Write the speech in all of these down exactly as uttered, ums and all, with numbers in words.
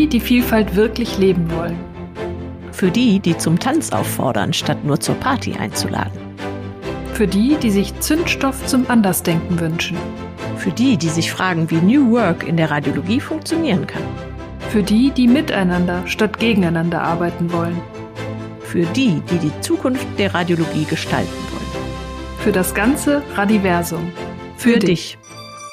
die, die Vielfalt wirklich leben wollen. Für die, die zum Tanz auffordern, statt nur zur Party einzuladen. Für die, die sich Zündstoff zum Andersdenken wünschen. Für die, die sich fragen, wie New Work in der Radiologie funktionieren kann. Für die, die miteinander statt gegeneinander arbeiten wollen. Für die, die die Zukunft der Radiologie gestalten wollen. Für das ganze Radiversum. Für, Für dich. dich.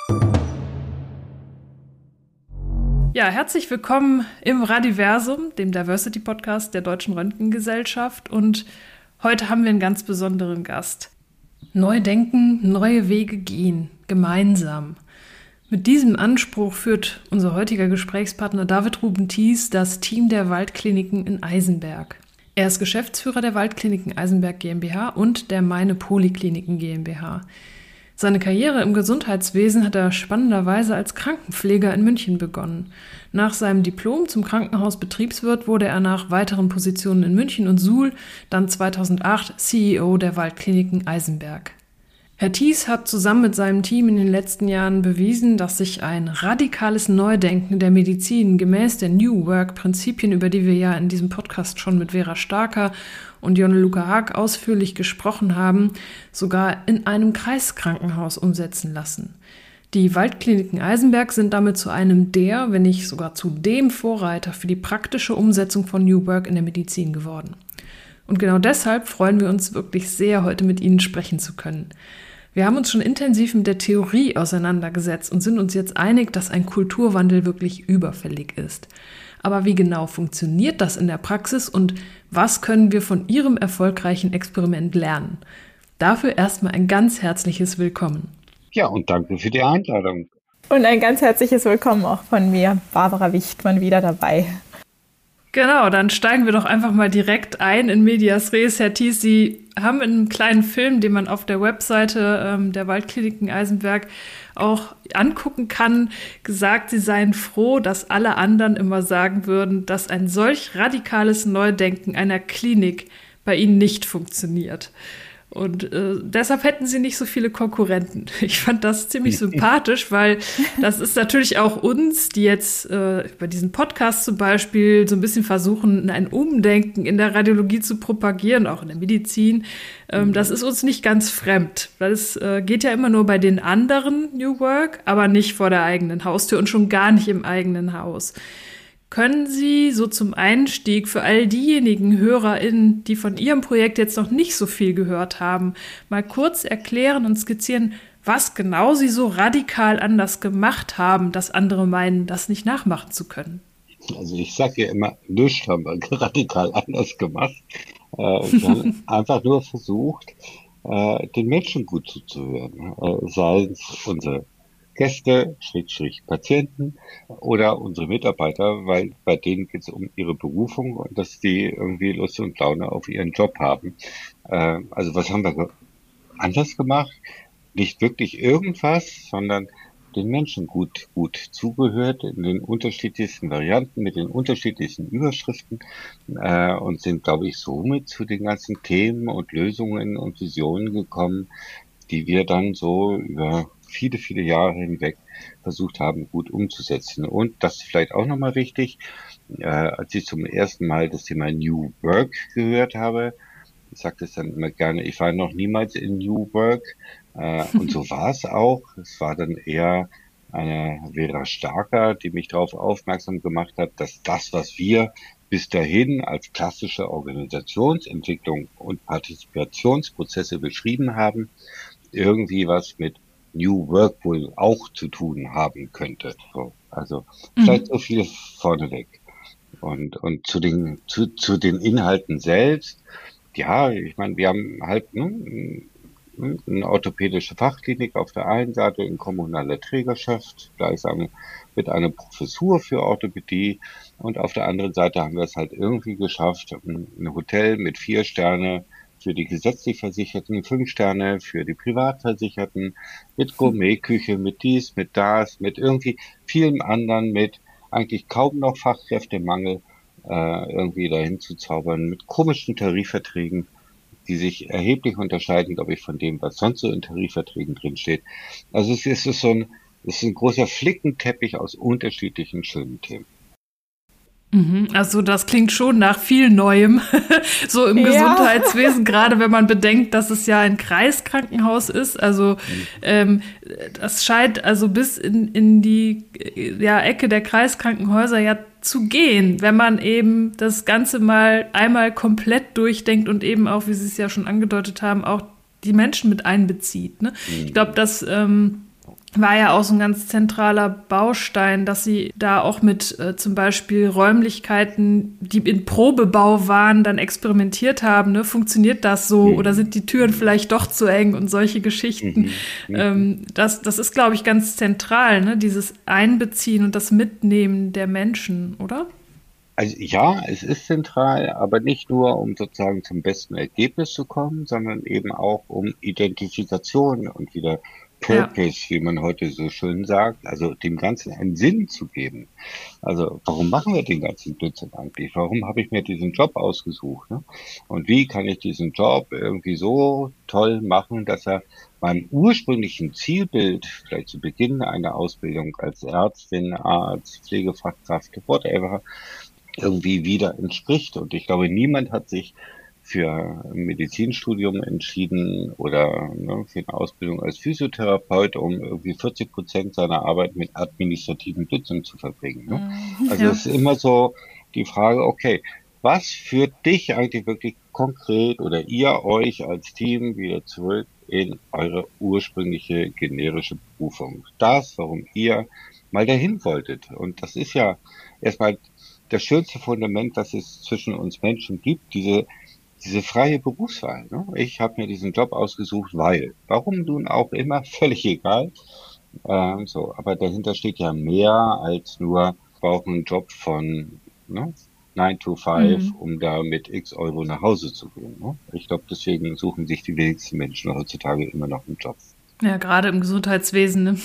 Ja, herzlich willkommen im Radiversum, dem Diversity-Podcast der Deutschen Röntgengesellschaft. Und heute haben wir einen ganz besonderen Gast. Neu denken, neue Wege gehen, gemeinsam. Mit diesem Anspruch führt unser heutiger Gesprächspartner David Ruben Thies das Team der Waldkliniken in Eisenberg. Er ist Geschäftsführer der Waldkliniken Eisenberg GmbH und der Meine Polikliniken GmbH. Seine Karriere im Gesundheitswesen hat er spannenderweise als Krankenpfleger in München begonnen. Nach seinem Diplom zum Krankenhausbetriebswirt wurde er nach weiteren Positionen in München und Suhl dann zweitausendacht C E O der Waldkliniken Eisenberg. Herr Thies hat zusammen mit seinem Team in den letzten Jahren bewiesen, dass sich ein radikales Neudenken der Medizin gemäß der New Work-Prinzipien, über die wir ja in diesem Podcast schon mit Vera Starker und Jonne-Luca Haag ausführlich gesprochen haben, sogar in einem Kreiskrankenhaus umsetzen lassen. Die Waldkliniken Eisenberg sind damit zu einem der, wenn nicht sogar zu dem Vorreiter für die praktische Umsetzung von New Work in der Medizin geworden. Und genau deshalb freuen wir uns wirklich sehr, heute mit Ihnen sprechen zu können. Wir haben uns schon intensiv mit der Theorie auseinandergesetzt und sind uns jetzt einig, dass ein Kulturwandel wirklich überfällig ist. Aber wie genau funktioniert das in der Praxis und was können wir von Ihrem erfolgreichen Experiment lernen? Dafür erstmal ein ganz herzliches Willkommen. Ja, und danke für die Einladung. Und ein ganz herzliches Willkommen auch von mir, Barbara Wichtmann, wieder dabei. Genau, dann steigen wir doch einfach mal direkt ein in Medias Res. Herr Thies, Sie haben in einem kleinen Film, den man auf der Webseite ähm, der Waldkliniken Eisenberg auch angucken kann, gesagt, Sie seien froh, dass alle anderen immer sagen würden, dass ein solch radikales Neudenken einer Klinik bei Ihnen nicht funktioniert. Und äh, deshalb hätten sie nicht so viele Konkurrenten. Ich fand das ziemlich sympathisch, weil das ist natürlich auch uns, die jetzt äh, bei diesem Podcast zum Beispiel so ein bisschen versuchen, ein Umdenken in der Radiologie zu propagieren, auch in der Medizin. Ähm, das ist uns nicht ganz fremd. Das äh, geht ja immer nur bei den anderen New Work, aber nicht vor der eigenen Haustür und schon gar nicht im eigenen Haus. Können Sie so zum Einstieg für all diejenigen HörerInnen, die von Ihrem Projekt jetzt noch nicht so viel gehört haben, mal kurz erklären und skizzieren, was genau Sie so radikal anders gemacht haben, dass andere meinen, das nicht nachmachen zu können? Also ich sage ja immer, nichts haben wir radikal anders gemacht. Äh, wir haben einfach nur versucht, äh, den Menschen gut zuzuhören. Äh, sei es unsere Gäste, Schrägstrich Patienten oder unsere Mitarbeiter, weil bei denen geht es um ihre Berufung und dass die irgendwie Lust und Laune auf ihren Job haben. Äh, also was haben wir anders gemacht? Nicht wirklich irgendwas, sondern den Menschen gut gut zugehört in den unterschiedlichsten Varianten, mit den unterschiedlichsten Überschriften äh, und sind, glaube ich, somit zu den ganzen Themen und Lösungen und Visionen gekommen, die wir dann so über viele, viele Jahre hinweg versucht haben, gut umzusetzen. Und das ist vielleicht auch nochmal wichtig, äh, als ich zum ersten Mal das Thema New Work gehört habe, ich sage das dann immer gerne, ich war noch niemals in New Work äh, und so war es auch. Es war dann eher eine Vera Starker, die mich darauf aufmerksam gemacht hat, dass das, was wir bis dahin als klassische Organisationsentwicklung und Partizipationsprozesse beschrieben haben, irgendwie was mit New Work wohl auch zu tun haben könnte. So, also mhm. vielleicht so viel vorneweg. Und und zu den zu zu den Inhalten selbst, ja, ich meine, wir haben halt ne, eine orthopädische Fachklinik auf der einen Seite in kommunaler Trägerschaft, gleichsam mit einer Professur für Orthopädie, und auf der anderen Seite haben wir es halt irgendwie geschafft, ein Hotel mit vier Sterne für die gesetzlich Versicherten, fünf Sterne für die Privatversicherten, mit Gourmetküche, mit dies, mit das, mit irgendwie vielen anderen, mit eigentlich kaum noch Fachkräftemangel äh, irgendwie dahin zu zaubern, mit komischen Tarifverträgen, die sich erheblich unterscheiden, glaube ich, von dem, was sonst so in Tarifverträgen drinsteht. Also es ist so ein, es ist ein großer Flickenteppich aus unterschiedlichen schönen Themen. Also das klingt schon nach viel Neuem, so im Ja. Gesundheitswesen, gerade wenn man bedenkt, dass es ja ein Kreiskrankenhaus ist. Also ähm, das scheint also bis in, in die ja, Ecke der Kreiskrankenhäuser ja zu gehen, wenn man eben das Ganze mal einmal komplett durchdenkt und eben auch, wie Sie es ja schon angedeutet haben, auch die Menschen mit einbezieht. Ne? Ich glaube, dass ähm, war ja auch so ein ganz zentraler Baustein, dass sie da auch mit äh, zum Beispiel Räumlichkeiten, die in Probebau waren, dann experimentiert haben. Ne? Funktioniert das so Mhm. oder sind die Türen vielleicht doch zu eng und solche Geschichten? Mhm. Ähm, das, das ist, glaube ich, ganz zentral, ne? Dieses Einbeziehen und das Mitnehmen der Menschen, oder? Also ja, es ist zentral, aber nicht nur, um sozusagen zum besten Ergebnis zu kommen, sondern eben auch um Identifikation und wieder Ja. Purpose, wie man heute so schön sagt, also dem Ganzen einen Sinn zu geben. Also warum machen wir den ganzen Blödsinn eigentlich? Warum habe ich mir diesen Job ausgesucht? Ne? Und wie kann ich diesen Job irgendwie so toll machen, dass er meinem ursprünglichen Zielbild, vielleicht zu Beginn einer Ausbildung als Ärztin, Arzt, Pflegefachkraft, whatever, irgendwie wieder entspricht. Und ich glaube, niemand hat sich für ein Medizinstudium entschieden oder ne, für eine Ausbildung als Physiotherapeut, um irgendwie vierzig Prozent seiner Arbeit mit administrativen Blödsinn zu verbringen. Ne? Also Ja. es ist immer so die Frage, okay, was führt dich eigentlich wirklich konkret oder ihr euch als Team wieder zurück in eure ursprüngliche generische Berufung? Das, warum ihr mal dahin wolltet. Und das ist ja erstmal das schönste Fundament, das es zwischen uns Menschen gibt, diese diese freie Berufswahl. Ne? Ich habe mir diesen Job ausgesucht, weil. Warum nun auch immer, völlig egal. Ähm, so, aber dahinter steht ja mehr als nur, ich brauche einen Job von ne, nine to five, Mhm. um da mit x Euro nach Hause zu gehen. Ne? Ich glaube, deswegen suchen sich die wenigsten Menschen heutzutage immer noch einen Job. Ja, gerade im Gesundheitswesen. Ne?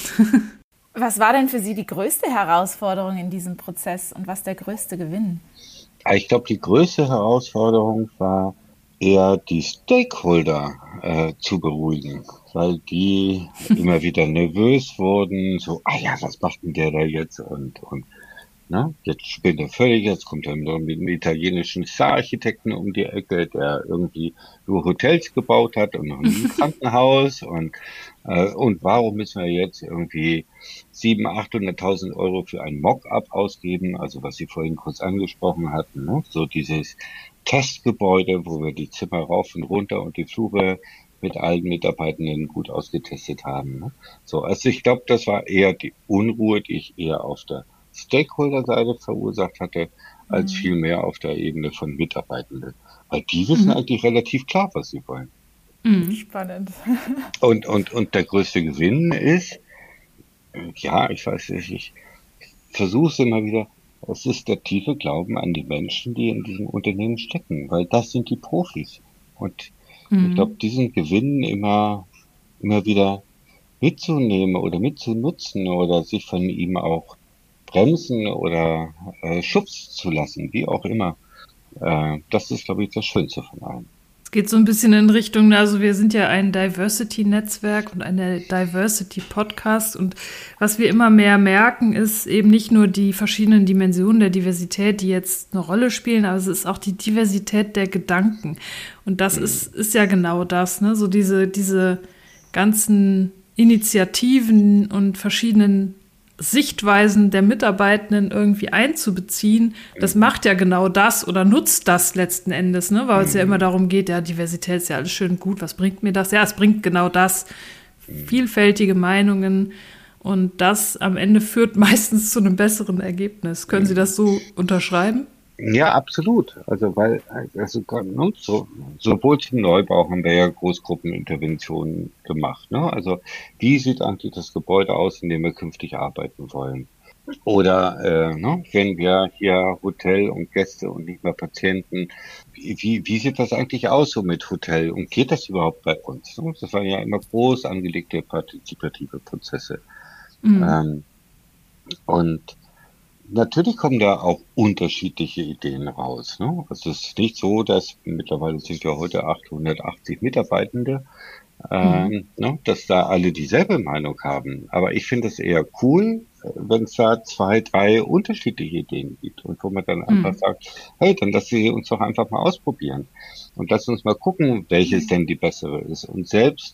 Was war denn für Sie die größte Herausforderung in diesem Prozess und was der größte Gewinn? Ich glaube, die größte Herausforderung war eher die Stakeholder äh, zu beruhigen, weil die immer wieder nervös wurden, so, ah ja, was macht denn der da jetzt und und ne, jetzt spinnt er völlig, jetzt kommt er mit einem italienischen Star-Architekten um die Ecke, der irgendwie nur Hotels gebaut hat und noch ein Krankenhaus und äh, und warum müssen wir jetzt irgendwie siebenhunderttausend, achthunderttausend Euro für ein Mock-up ausgeben, also was Sie vorhin kurz angesprochen hatten, ne? So dieses Testgebäude, wo wir die Zimmer rauf und runter und die Flure mit allen Mitarbeitenden gut ausgetestet haben. Ne? So, also ich glaube, das war eher die Unruhe, die ich eher auf der Stakeholder-Seite verursacht hatte, als vielmehr auf der Ebene von Mitarbeitenden. Weil die wissen eigentlich relativ klar, was sie wollen. Spannend. Und, und, und der größte Gewinn ist, ja, ich weiß nicht, ich versuche es immer wieder, es ist der tiefe Glauben an die Menschen, die in diesem Unternehmen stecken, weil das sind die Profis. Und ich glaube, diesen Gewinn immer, immer wieder mitzunehmen oder mitzunutzen oder sich von ihm auch bremsen oder äh, schubsen zu lassen, wie auch immer, äh, das ist, glaube ich, das Schönste von allem. Es geht so ein bisschen in Richtung, also wir sind ja ein Diversity-Netzwerk und eine Diversity-Podcast und was wir immer mehr merken, ist eben nicht nur die verschiedenen Dimensionen der Diversität, die jetzt eine Rolle spielen, aber es ist auch die Diversität der Gedanken. Und das ist, ist ja genau das, ne? So diese, diese ganzen Initiativen und verschiedenen Sichtweisen der Mitarbeitenden irgendwie einzubeziehen, das macht ja genau das oder nutzt das letzten Endes, ne? Weil es ja immer darum geht, ja, Diversität ist ja alles schön und gut, was bringt mir das? Ja, es bringt genau das, vielfältige Meinungen und das am Ende führt meistens zu einem besseren Ergebnis. Können Sie das so unterschreiben? Ja, absolut. Also weil also ne, so, sowohl zum Neubau haben wir ja Großgruppeninterventionen gemacht. Ne? Also wie sieht eigentlich das Gebäude aus, in dem wir künftig arbeiten wollen? Oder äh, ne, wenn wir hier Hotel und Gäste und nicht mehr Patienten, wie, wie sieht das eigentlich aus so mit Hotel und geht das überhaupt bei uns? Ne? Das waren ja immer groß angelegte partizipative Prozesse. Mhm. Ähm, und natürlich kommen da auch unterschiedliche Ideen raus. Ne? Also es ist nicht so, dass mittlerweile sind wir heute achthundertachtzig Mitarbeitende, ähm, ne, dass da alle dieselbe Meinung haben. Aber ich finde es eher cool, wenn es da zwei, drei unterschiedliche Ideen gibt und wo man dann einfach Mhm. sagt, hey, dann lass sie uns doch einfach mal ausprobieren und lass uns mal gucken, welches denn die bessere ist. Und selbst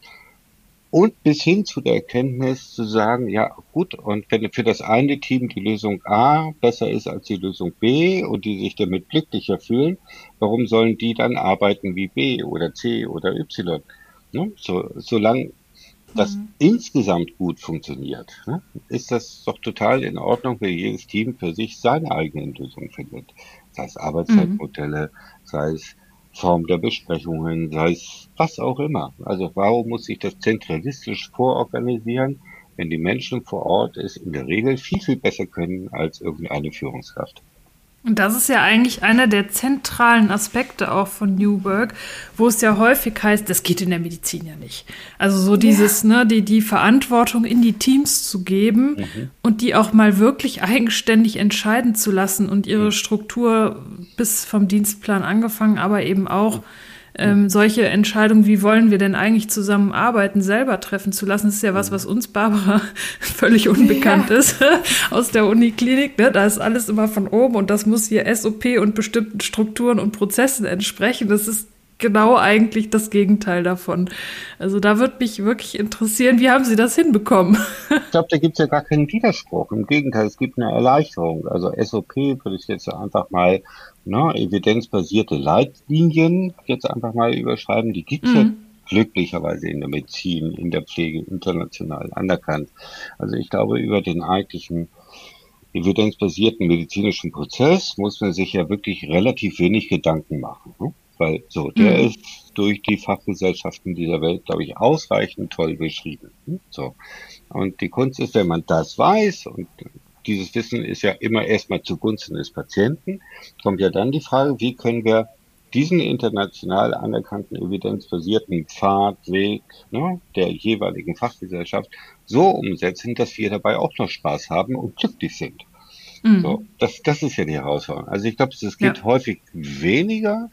und bis hin zu der Erkenntnis zu sagen, ja gut, und wenn für das eine Team die Lösung A besser ist als die Lösung B und die sich damit glücklicher fühlen, warum sollen die dann arbeiten wie B oder C oder Y? Ne? So, solange das insgesamt gut funktioniert, ne, ist das doch total in Ordnung, wenn jedes Team für sich seine eigenen Lösungen findet. Sei es Mhm. Arbeitszeitmodelle, sei es Form der Besprechungen, sei es was auch immer. Also warum muss ich das zentralistisch vororganisieren, wenn die Menschen vor Ort es in der Regel viel, viel besser können als irgendeine Führungskraft? Und das ist ja eigentlich einer der zentralen Aspekte auch von New Work, wo es ja häufig heißt, das geht in der Medizin ja nicht. Also so dieses, ja. ne, die, die Verantwortung in die Teams zu geben mhm. und die auch mal wirklich eigenständig entscheiden zu lassen und ihre mhm. Struktur bis vom Dienstplan angefangen, aber eben auch Ähm, solche Entscheidungen, wie wollen wir denn eigentlich zusammenarbeiten, selber treffen zu lassen, das ist ja was, was uns, Barbara, völlig unbekannt ja. ist, aus der Uniklinik. Ne? Da ist alles immer von oben und das muss hier S O P und bestimmten Strukturen und Prozessen entsprechen. Das ist genau eigentlich das Gegenteil davon. Also da würde mich wirklich interessieren, wie haben Sie das hinbekommen? Ich glaube, da gibt es ja gar keinen Widerspruch. Im Gegenteil, es gibt eine Erleichterung. Also S O P würde ich jetzt einfach mal, ne, evidenzbasierte Leitlinien jetzt einfach mal überschreiben. Die gibt es mhm. ja glücklicherweise in der Medizin, in der Pflege international anerkannt. Also ich glaube, über den eigentlichen evidenzbasierten medizinischen Prozess muss man sich ja wirklich relativ wenig Gedanken machen. Ne? Weil so, der mhm. ist durch die Fachgesellschaften dieser Welt, glaube ich, ausreichend toll beschrieben. So. Und die Kunst ist, wenn man das weiß, und dieses Wissen ist ja immer erstmal zugunsten des Patienten, kommt ja dann die Frage, wie können wir diesen international anerkannten evidenzbasierten Pfad, Weg, ne, der jeweiligen Fachgesellschaft so umsetzen, dass wir dabei auch noch Spaß haben und glücklich sind. Mhm. So, das, das ist ja die Herausforderung. Also ich glaube, es geht ja. häufig weniger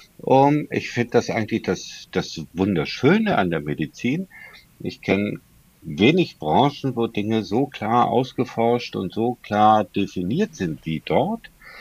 um, ich finde das eigentlich das, das Wunderschöne an der Medizin. Ich kenne wenig Branchen, wo Dinge so klar ausgeforscht und so klar definiert sind wie dort.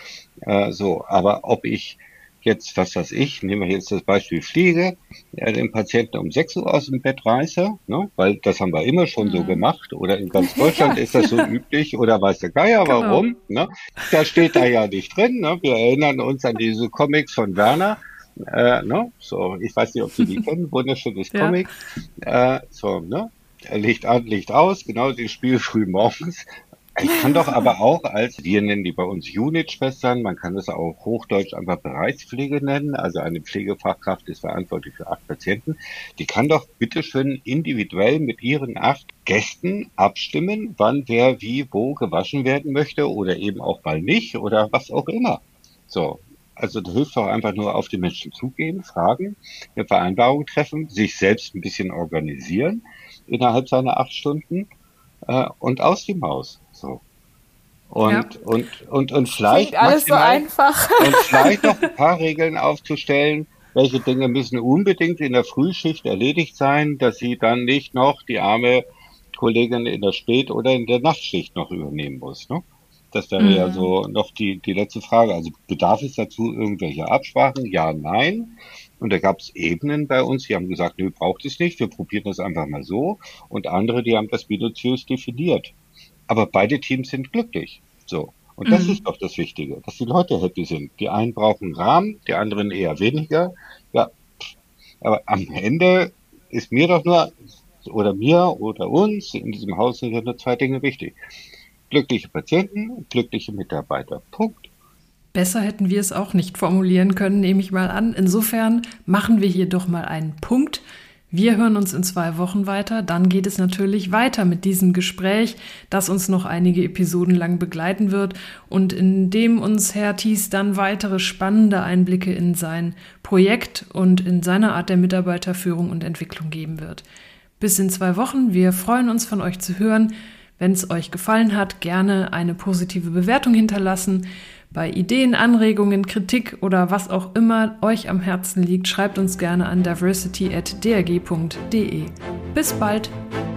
Äh, so, aber ob ich jetzt, was weiß ich, nehmen wir jetzt das Beispiel Pflege, äh, den Patienten um sechs Uhr aus dem Bett reiße, ne, weil das haben wir immer schon mhm. so gemacht, oder in ganz Deutschland ist das so üblich, oder weiß der Geier genau. warum, ne? Da steht da ja nicht drin, ne? Wir erinnern uns an diese Comics von Werner. Äh, ne? So, ich weiß nicht, ob Sie die kennen, wunderschönes ja. Comic. Äh, so, ne? Licht an, Licht aus, genau, das Spiel früh morgens. Ich kann doch aber auch als, wir nennen die bei uns Unit-Schwestern, man kann das auch hochdeutsch einfach Bereichspflege nennen, also eine Pflegefachkraft ist verantwortlich für acht Patienten, die kann doch bitteschön individuell mit ihren acht Gästen abstimmen, wann wer wie wo gewaschen werden möchte oder eben auch mal nicht oder was auch immer. So. Also das hilft doch einfach nur auf die Menschen zugehen, fragen, eine Vereinbarung treffen, sich selbst ein bisschen organisieren innerhalb seiner acht Stunden äh, und aus die Maus. So. Und, ja. und, und, und vielleicht klingt alles so einfach. Und vielleicht noch ein paar Regeln aufzustellen, welche Dinge müssen unbedingt in der Frühschicht erledigt sein, dass sie dann nicht noch die arme Kollegin in der Spät- oder in der Nachtschicht noch übernehmen muss, ne? Das wäre mhm. ja so noch die, die letzte Frage. Also bedarf es dazu irgendwelche Absprachen? Ja, nein. Und da gab es Ebenen bei uns, die haben gesagt, nö, braucht es nicht, wir probieren das einfach mal so. Und andere, die haben das minutiös definiert. Aber beide Teams sind glücklich. So. Und das mhm. ist doch das Wichtige, dass die Leute happy sind. Die einen brauchen Rahmen, die anderen eher weniger. Ja, aber am Ende ist mir doch nur, oder mir oder uns in diesem Haus sind ja nur zwei Dinge wichtig. Glückliche Patienten und glückliche Mitarbeiter. Punkt. Besser hätten wir es auch nicht formulieren können, nehme ich mal an. Insofern machen wir hier doch mal einen Punkt. Wir hören uns in zwei Wochen weiter. Dann geht es natürlich weiter mit diesem Gespräch, das uns noch einige Episoden lang begleiten wird und in dem uns Herr Thies dann weitere spannende Einblicke in sein Projekt und in seine Art der Mitarbeiterführung und Entwicklung geben wird. Bis in zwei Wochen. Wir freuen uns, von euch zu hören. Wenn es euch gefallen hat, gerne eine positive Bewertung hinterlassen. Bei Ideen, Anregungen, Kritik oder was auch immer euch am Herzen liegt, schreibt uns gerne an diversity at d r g punkt d e. Bis bald!